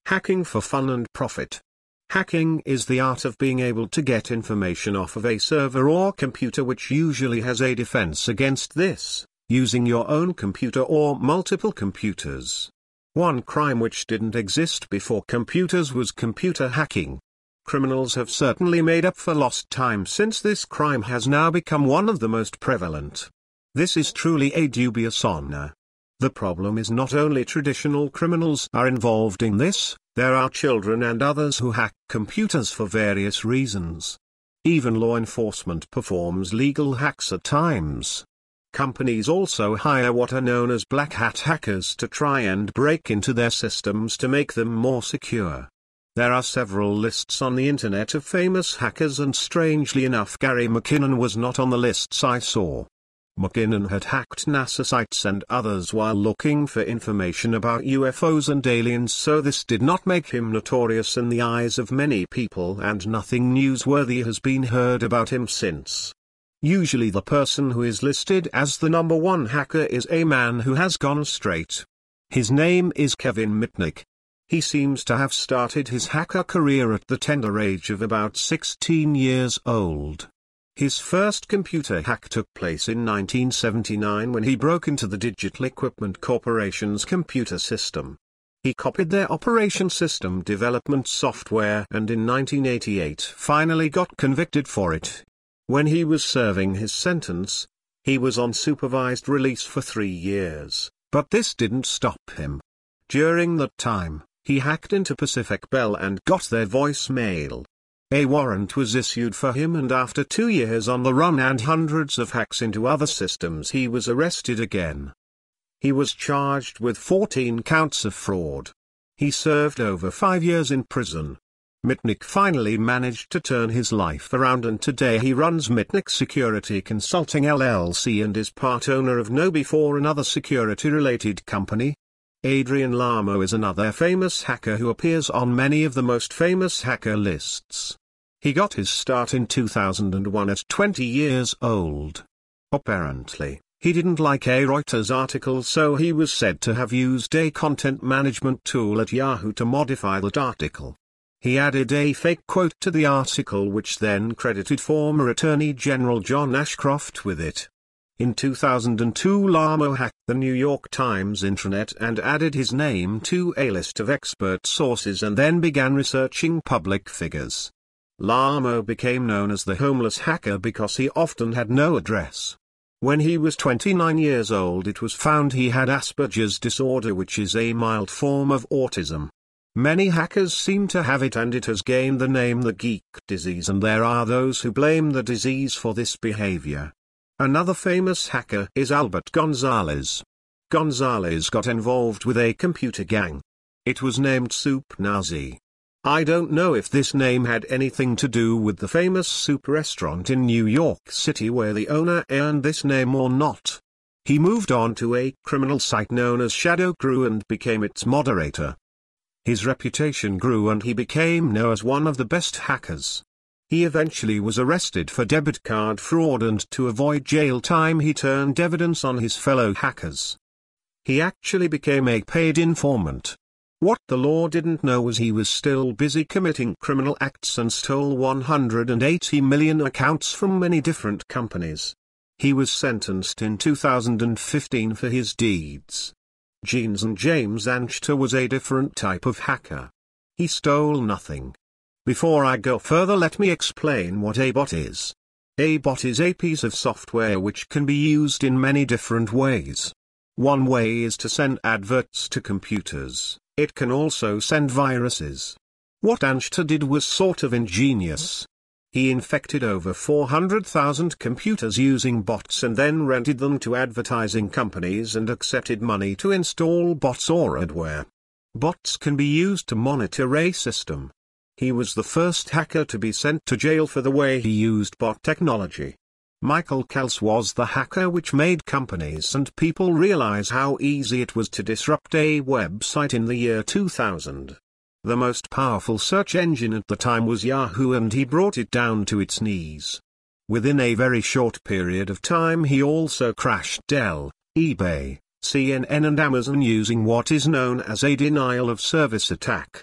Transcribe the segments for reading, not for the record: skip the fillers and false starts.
Hacking for fun and profit. Hacking is the art of being able to get information off of a server or computer, which usually has a defense against this, using your own computer or multiple computers. One crime which didn't exist before computers was computer hacking. Criminals have certainly made up for lost time, since this crime has now become one of the most prevalent. This is truly a dubious honor. The problem is not only traditional criminals are involved in this, there are children and others who hack computers for various reasons. Even law enforcement performs legal hacks at times. Companies also hire what are known as black hat hackers to try and break into their systems to make them more secure. There are several lists on the internet of famous hackers, and strangely enough, Gary McKinnon was not on the lists I saw. McKinnon had hacked NASA sites and others while looking for information about UFOs and aliens, so this did not make him notorious in the eyes of many people, and nothing newsworthy has been heard about him since. Usually the person who is listed as the number one hacker is a man who has gone straight. His name is Kevin Mitnick. He seems to have started his hacker career at the tender age of about 16 years old. His first computer hack took place in 1979 when he broke into the Digital Equipment Corporation's computer system. He copied their operation system development software and in 1988 finally got convicted for it. When he was serving his sentence, he was on supervised release for 3 years, but this didn't stop him. During that time, he hacked into Pacific Bell and got their voicemail. A warrant was issued for him, and after 2 years on the run and hundreds of hacks into other systems, he was arrested again. He was charged with 14 counts of fraud. He served over 5 years in prison. Mitnick finally managed to turn his life around, and today he runs Mitnick Security Consulting LLC and is part owner of KnowBe4, another security-related company. Adrian Lamo is another famous hacker who appears on many of the most famous hacker lists. He got his start in 2001 at 20 years old. Apparently, he didn't like a Reuters article, so he was said to have used a content management tool at Yahoo to modify that article. He added a fake quote to the article, which then credited former Attorney General John Ashcroft with it. In 2002, Lamo hacked the New York Times intranet and added his name to a list of expert sources and then began researching public figures. Lamo became known as the homeless hacker because he often had no address. When he was 29 years old, it was found he had Asperger's disorder, which is a mild form of autism. Many hackers seem to have it, and it has gained the name the geek disease, and there are those who blame the disease for this behavior. Another famous hacker is Albert Gonzalez. Gonzalez got involved with a computer gang. It was named Soup Nazi. I don't know if this name had anything to do with the famous soup restaurant in New York City where the owner earned this name or not. He moved on to a criminal site known as Shadow Crew and became its moderator. His reputation grew and he became known as one of the best hackers. He eventually was arrested for debit card fraud, and to avoid jail time he turned evidence on his fellow hackers. He actually became a paid informant. What the law didn't know was he was still busy committing criminal acts and stole 180 million accounts from many different companies. He was sentenced in 2015 for his deeds. James Anchter was a different type of hacker. He stole nothing. Before I go further, let me explain what a bot is. A bot is a piece of software which can be used in many different ways. One way is to send adverts to computers. It can also send viruses. What Anchter did was sort of ingenious. He infected over 400,000 computers using bots and then rented them to advertising companies and accepted money to install bots or adware. Bots can be used to monitor a system. He was the first hacker to be sent to jail for the way he used bot technology. Michael Kals was the hacker which made companies and people realize how easy it was to disrupt a website in the year 2000. The most powerful search engine at the time was Yahoo, and he brought it down to its knees. Within a very short period of time he also crashed Dell, eBay, CNN and Amazon using what is known as a denial of service attack.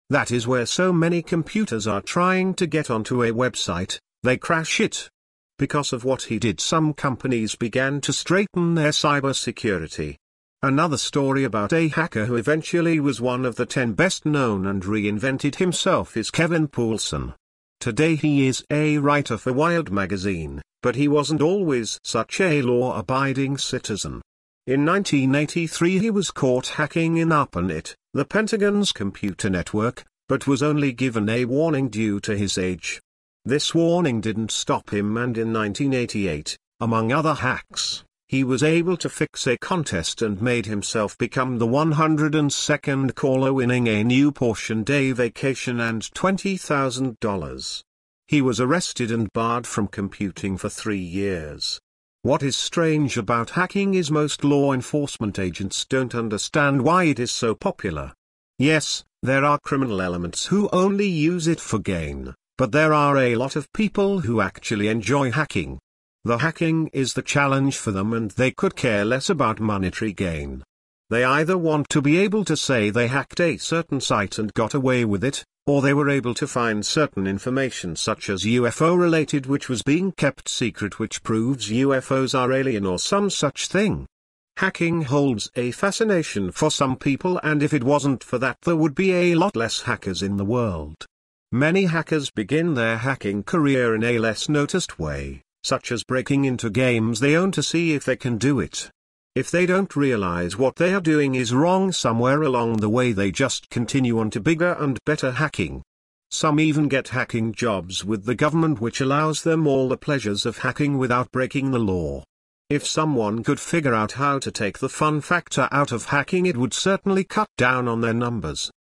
That is where so many computers are trying to get onto a website, they crash it. Because of what he did, some companies began to straighten their cybersecurity. Another story about a hacker who eventually was one of the 10 best known and reinvented himself is Kevin Poulsen. Today he is a writer for Wired magazine, but he wasn't always such a law-abiding citizen. In 1983 he was caught hacking in ARPANET, the Pentagon's computer network, but was only given a warning due to his age. This warning didn't stop him, and in 1988, among other hacks, he was able to fix a contest and made himself become the 102nd caller, winning a new Porsche day vacation and $20,000. He was arrested and barred from computing for 3 years. What is strange about hacking is most law enforcement agents don't understand why it is so popular. Yes, there are criminal elements who only use it for gain, but there are a lot of people who actually enjoy hacking. The hacking is the challenge for them, and they could care less about monetary gain. They either want to be able to say they hacked a certain site and got away with it, or they were able to find certain information such as UFO related which was being kept secret, which proves UFOs are alien or some such thing. Hacking holds a fascination for some people, and if it wasn't for that there would be a lot less hackers in the world. Many hackers begin their hacking career in a less noticed way, such as breaking into games they own to see if they can do it. If they don't realize what they are doing is wrong somewhere along the way, they just continue on to bigger and better hacking. Some even get hacking jobs with the government, which allows them all the pleasures of hacking without breaking the law. If someone could figure out how to take the fun factor out of hacking, it would certainly cut down on their numbers.